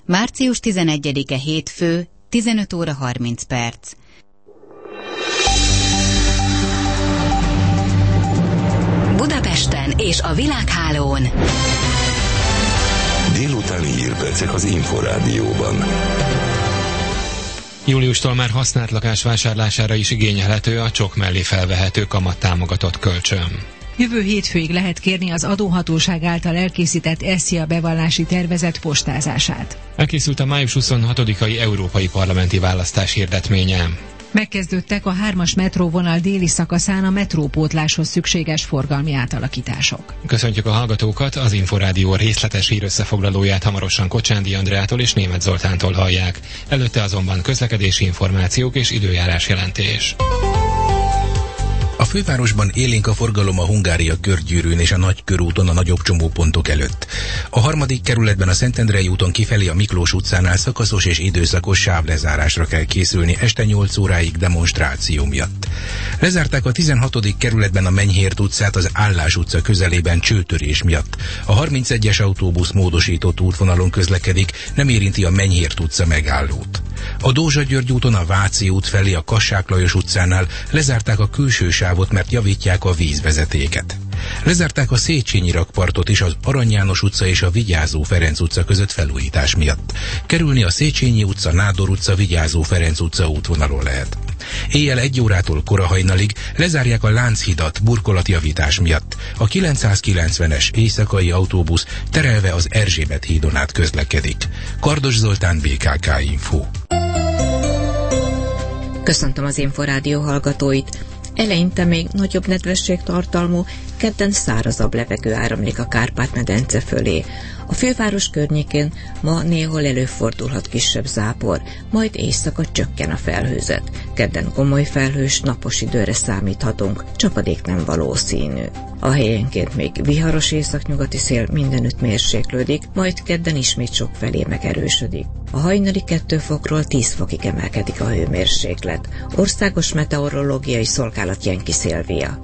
Március 11-e hétfő, 15 óra 30 perc. Budapesten és a világhálón. Délutáni hírpercek az Inforádióban. Júliustól már használt lakás vásárlására is igényelhető a csok mellé felvehető kamattámogatott kölcsön. Jövő hétfőig lehet kérni az adóhatóság által elkészített SZIA bevallási tervezet postázását. Elkészült a május 26-ai európai parlamenti választás hirdetménye. Megkezdődtek a 3-as metróvonal déli szakaszán a metrópótláshoz szükséges forgalmi átalakítások. Köszöntjük a hallgatókat, az Inforádió részletes hírösszefoglalóját hamarosan Kocsándi Andreától és Németh Zoltántól hallják. Előtte azonban közlekedési információk és időjárás jelentés. A fővárosban élénk a forgalom a Hungária körgyűrűn és a Nagykörúton a nagyobb csomópontok előtt. A 3. kerületben a Szentendrei úton kifelé a Miklós utcánál szakaszos és időszakos sávlezárásra kell készülni este 8 óráig demonstráció miatt. Lezárták a 16. kerületben a Menyhért utcát az Állás utca közelében csőtörés miatt. A 31-es autóbusz módosított útvonalon közlekedik, nem érinti a Menyhért utca megállót. A Dózsa-György úton a Váci út felé a Kassák Lajos utcánál lezárták a külső sávot, mert javítják a vízvezetéket. Lezárták a Széchenyi rakpartot is az Arany János utca és a Vigyázó Ferenc utca között felújítás miatt. Kerülni a Széchenyi utca, Nádor utca, Vigyázó Ferenc utca útvonalon lehet. Éjjel 1 órától korahajnalig lezárják a Lánchidat burkolatjavítás miatt. A 990-es éjszakai autóbusz terelve az Erzsébet hídon át közlekedik. Kardos Zoltán, BKK Info. Köszöntöm az Inforádió hallgatóit. Eleinte még nagyobb nedvességtartalmú, kedden szárazabb levegő áramlik a Kárpát-medence fölé. A főváros környékén ma néhol előfordulhat kisebb zápor, majd éjszaka csökken a felhőzet. Kedden komoly felhős, napos időre számíthatunk, csapadék nem valószínű. A helyenként még viharos északnyugati szél mindenütt mérséklődik, majd kedden ismét sokfelé megerősödik. A hajnali 2 fokról 10 fokig emelkedik a hőmérséklet. Országos Meteorológiai Szolgálat Jenki Szilvia.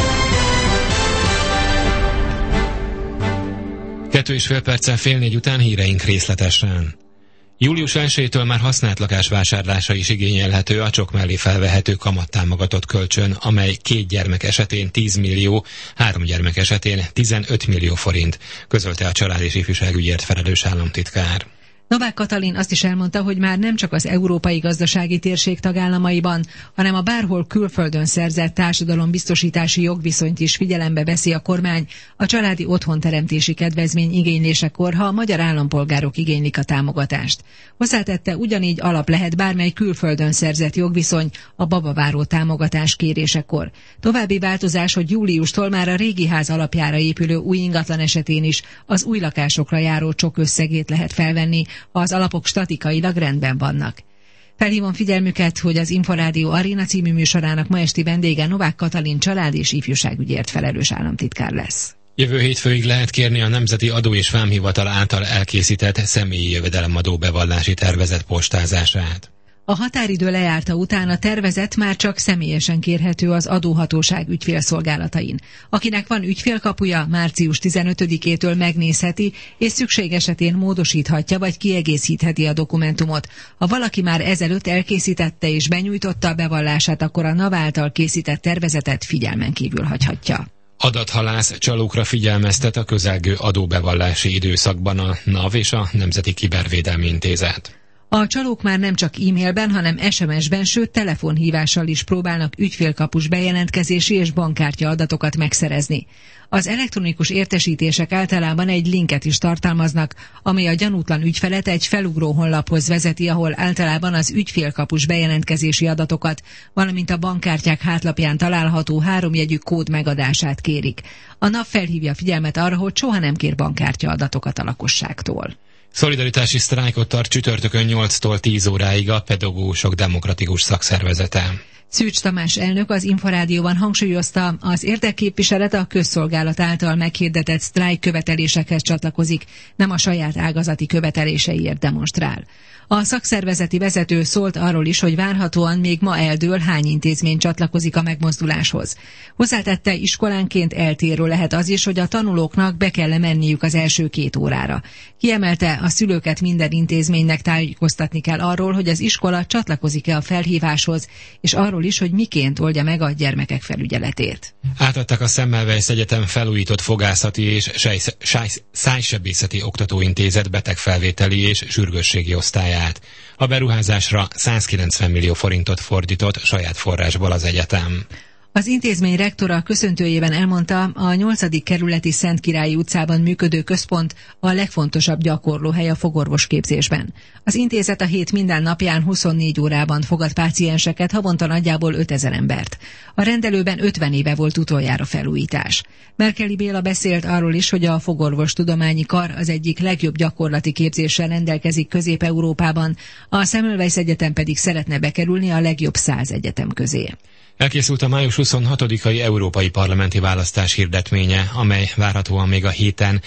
2,5 perccel 3:30 után híreink részletesen. Július 1-től már használt lakás vásárlása is igényelhető a csok mellé felvehető kamattámogatott kölcsön, amely 2 gyermek esetén 10 millió, 3 gyermek esetén 15 millió forint, közölte a Család és Ifjúságügyért felelős államtitkár. Novák Katalin azt is elmondta, hogy már nem csak az európai gazdasági térség tagállamaiban, hanem a bárhol külföldön szerzett társadalombiztosítási jogviszonyt is figyelembe veszi a kormány a családi otthonteremtési kedvezmény igénylésekor, ha a magyar állampolgárok igénylik a támogatást. Hozzátette, ugyanígy alap lehet bármely külföldön szerzett jogviszony a babaváró támogatás kérésekor. További változás, hogy júliustól már a régi ház alapjára épülő új ingatlan esetén is az új lakásokra járó csok összegét lehet felvenni, ha az alapok statikailag rendben vannak. Felhívom figyelmüket, hogy az Inforádió Aréna című műsorának ma esti vendége Novák Katalin család- és ifjúságügyért felelős államtitkár lesz. Jövő hétfőig lehet kérni a Nemzeti Adó és Vámhivatal által elkészített személyi jövedelemadó bevallási tervezet postázását. A határidő lejárta után a tervezet már csak személyesen kérhető az adóhatóság ügyfélszolgálatain. Akinek van ügyfélkapuja, március 15-től megnézheti, és szükség esetén módosíthatja vagy kiegészítheti a dokumentumot. Ha valaki már ezelőtt elkészítette és benyújtotta a bevallását, akkor a NAV által készített tervezetet figyelmen kívül hagyhatja. Adathalász csalókra figyelmeztet a közelgő adóbevallási időszakban a NAV és a Nemzeti Kibervédelmi Intézet. A csalók már nem csak e-mailben, hanem SMS-ben, sőt telefonhívással is próbálnak ügyfélkapus bejelentkezési és bankkártya adatokat megszerezni. Az elektronikus értesítések általában egy linket is tartalmaznak, amely a gyanútlan ügyfelet egy felugró honlaphoz vezeti, ahol általában az ügyfélkapus bejelentkezési adatokat, valamint a bankkártyák hátlapján található 3 jegyű kód megadását kérik. A NAV felhívja a figyelmet arra, hogy soha nem kér bankkártya adatokat a lakosságtól. Szolidaritási sztrájkot tart csütörtökön 8-tól 10 óráig a Pedagógusok Demokratikus Szakszervezete. Szűcs Tamás elnök az Inforádióban hangsúlyozta, az érdekképviselet a közszolgálat által meghirdetett sztrájk követelésekhez csatlakozik, nem a saját ágazati követeléseiért demonstrál. A szakszervezeti vezető szólt arról is, hogy várhatóan még ma eldől, hány intézmény csatlakozik a megmozduláshoz. Hozzátette, iskolánként eltérő lehet az is, hogy a tanulóknak be kell menniük az első 2 órára. Kiemelte, a szülőket minden intézménynek tájékoztatni kell arról, hogy az iskola csatlakozik-e a felhíváshoz, és arról is, hogy miként oldja meg a gyermekek felügyeletét. Átadták a Semmelweis Egyetem felújított fogászati és szájsebészeti oktatóintézet betegfelvételi és sürgősségi osztályát. A beruházásra 190 millió forintot fordított saját forrásból az egyetem. Az intézmény rektora köszöntőjében elmondta, a 8. kerületi Szentkirályi utcában működő központ a legfontosabb gyakorlóhely a fogorvosképzésben. Az intézet a hét minden napján 24 órában fogad pácienseket, havonta nagyjából 5000 embert. A rendelőben 50 éve volt utoljára felújítás. Merkeli Béla beszélt arról is, hogy a fogorvostudományi kar az egyik legjobb gyakorlati képzéssel rendelkezik Közép-Európában, a Semmelweis Egyetem pedig szeretne bekerülni a legjobb 100 egyetem közé. Elkészült a május 26-ai európai parlamenti választás hirdetménye, amely várhatóan még a héten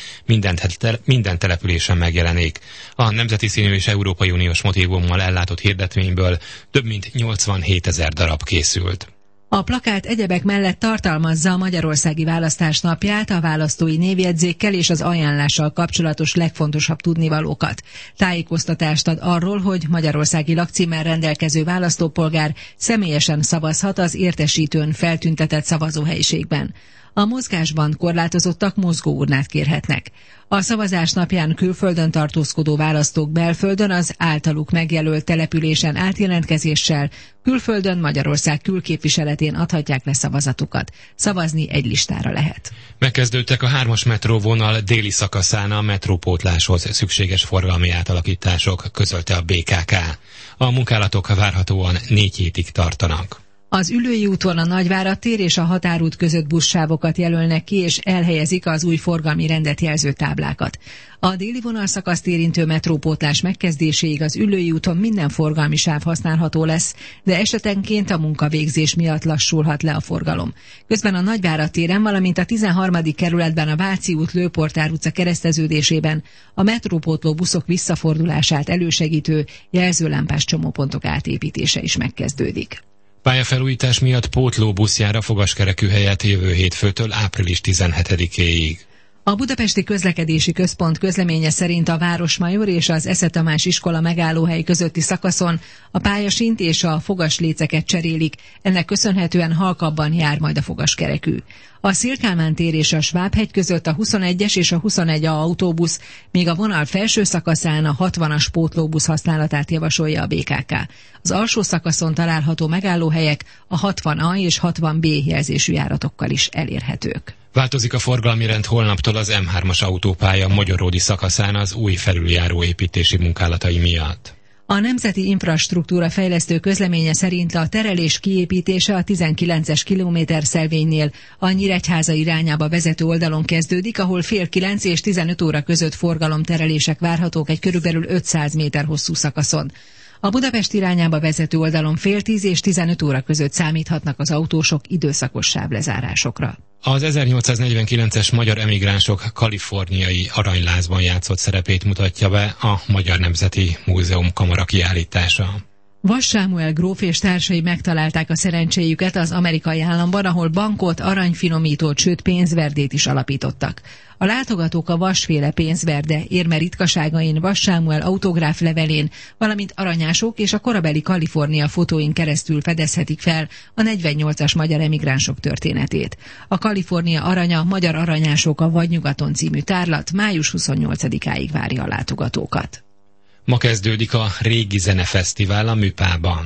minden településen megjelenik. A nemzeti színű és Európai Uniós motívummal ellátott hirdetményből több mint 87 000 darab készült. A plakát egyebek mellett tartalmazza a magyarországi választás napját, a választói névjegyzékkel és az ajánlással kapcsolatos legfontosabb tudnivalókat. Tájékoztatást ad arról, hogy magyarországi lakcímmel rendelkező választópolgár személyesen szavazhat az értesítőn feltüntetett szavazóhelyiségben. A mozgásban korlátozottak mozgóurnát kérhetnek. A szavazás napján külföldön tartózkodó választók belföldön az általuk megjelölt településen átjelentkezéssel, külföldön Magyarország külképviseletén adhatják le szavazatukat. Szavazni egy listára lehet. Megkezdődtek a 3-as metróvonal déli szakaszán a metrópótláshoz szükséges forgalmi átalakítások, közölte a BKK. A munkálatok várhatóan 4 hétig tartanak. Az Üllői úton a Nagyvárad tér és a Határút között buszsávokat jelölnek ki, és elhelyezik az új forgalmi rendet jelző táblákat. A déli vonalszakaszt érintő metrópótlás megkezdéséig az Üllői úton minden forgalmi sáv használható lesz, de esetenként a munkavégzés miatt lassulhat le a forgalom. Közben a Nagyvárad téren, valamint a 13. kerületben a Váci út Lőportár utca kereszteződésében a metrópótló buszok visszafordulását elősegítő jelzőlámpás csomópontok átépítése is megkezdődik. Pályafelújítás miatt pótlóbusz jár a fogaskerekű helyett jövő hétfőtől április 17-éig. A Budapesti Közlekedési Központ közleménye szerint a Városmajor és az Esze Tamás iskola megállóhely közötti szakaszon a pályasint és a fogasléceket cserélik, ennek köszönhetően halkabban jár majd a fogaskerekű. A Széll-Kálmán tér és a Svábhegy között a 21-es és a 21A autóbusz, míg a vonal felső szakaszán a 60-as pótlóbusz használatát javasolja a BKK. Az alsó szakaszon található megállóhelyek a 60A és 60B jelzésű járatokkal is elérhetők. Változik a forgalmi rend holnaptól az M3-as autópálya Magyaródi szakaszán az új felüljáró építési munkálatai miatt. A Nemzeti Infrastruktúra Fejlesztő közleménye szerint a terelés kiépítése a 19-es kilométerszelvénynél a Nyíregyháza irányába vezető oldalon kezdődik, ahol fél 9 és 15 óra között forgalomterelések várhatók egy körülbelül 500 méter hosszú szakaszon. A Budapest irányába vezető oldalon fél 10 és 15 óra között számíthatnak az autósok időszakos sávlezárásokra. Az 1849-es magyar emigránsok kaliforniai aranylázban játszott szerepét mutatja be a Magyar Nemzeti Múzeum kamara kiállítása. Vass Sámuel gróf és társai megtalálták a szerencséjüket az amerikai államban, ahol bankot, aranyfinomítót, sőt pénzverdét is alapítottak. A látogatók a Vass-féle pénzverde érme ritkaságain, Vass Sámuel autográf levelén, valamint aranyások és a korabeli Kalifornia fotóin keresztül fedezhetik fel a 48-as magyar emigránsok történetét. A Kalifornia aranya, magyar aranyások a Vadnyugaton című tárlat május 28-áig várja a látogatókat. Ma kezdődik a Régi Zenefesztivál a Műpában.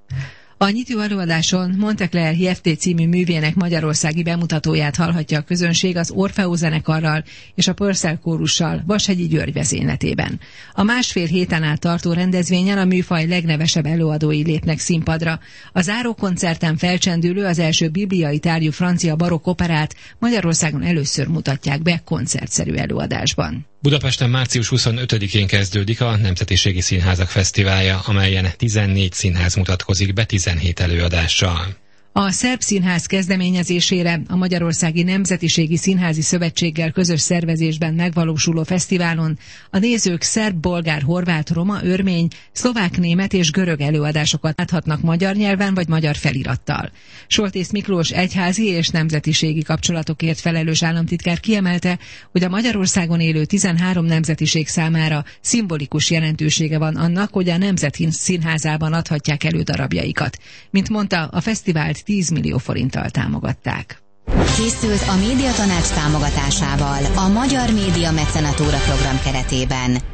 A nyitó előadáson Monteclair JFT című művének magyarországi bemutatóját hallhatja a közönség az Orfeó zenekarral és a Purcell kórussal Vashegyi György vezényletében. A másfél héten át tartó rendezvényen a műfaj legnevesebb előadói lépnek színpadra. A zárókoncerten felcsendülő, az első bibliai tárgyú francia barokk operát Magyarországon először mutatják be koncertszerű előadásban. Budapesten március 25-én kezdődik a Nemzetiségi Színházak Fesztiválja, amelyen 14 színház mutatkozik be 17 előadással. A Szerb Színház kezdeményezésére a Magyarországi Nemzetiségi Színházi Szövetséggel közös szervezésben megvalósuló fesztiválon a nézők szerb, bolgár, horvát, roma, örmény, szlovák, német és görög előadásokat láthatnak magyar nyelven vagy magyar felirattal. Soltész Miklós egyházi és nemzetiségi kapcsolatokért felelős államtitkár kiemelte, hogy a Magyarországon élő 13 nemzetiség számára szimbolikus jelentősége van annak, hogy a Nemzet Színházában adhatják elő darabjaikat. Mint mondta, a fesztivált 10 millió forinttal támogatták. Készült a Médiatanács támogatásával a Magyar Média Mecenatúra program keretében.